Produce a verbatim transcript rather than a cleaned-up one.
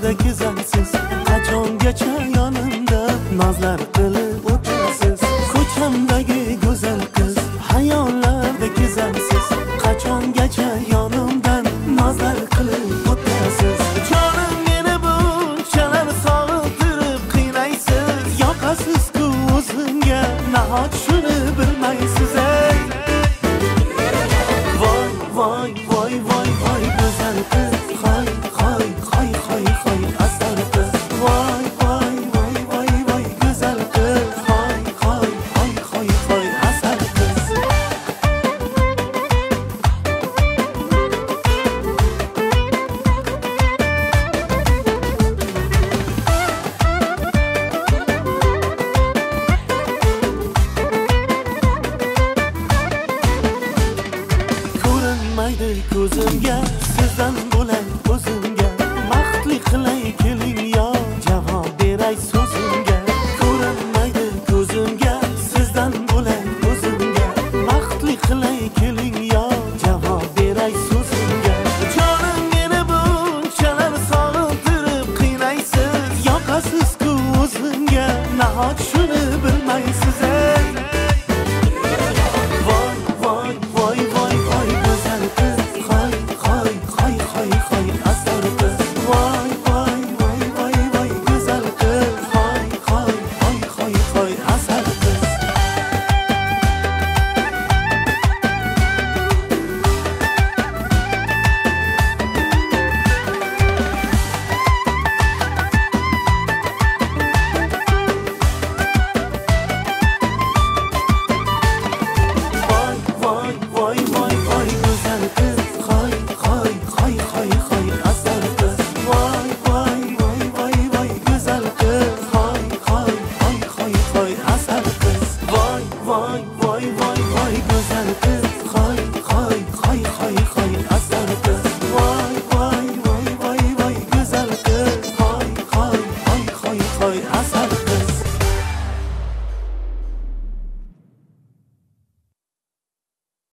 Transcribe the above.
hayollarda kezansiz, qachongacha yonimda nozlar qilib o'tirasiz. Ko'chamdagi go'zal qiz, hayollarda kezansiz, qachongacha yonimdan nozlar qilib o'tirasiz. Jonim meni bunchalar sog'intirib qiynaysiz, yoqasiz-ku o'zimga, nahot shuni bilmaysiz ey. Voy voy voy voy voy go'zal qiz, hoy hoy hoy hoy hoy asal qiz. Voy voy voy voy voy go'zal qiz, hoy hoy hoy hoy hoy asal qiz. Ko'rinmaydi ko'zimga, sizdan bo'lay o'zimga, baxtli qilay keling yo, javob beray so'zimga. Ko'rinmaydi ko'zimga, sizdan bo'lay o'zimga, baxtli qilay keling yo, javob beray so'zimga. Jonim meni bunchalar sog'intirib qiynaysiz, yoqasiz-ku o'zimga, nahot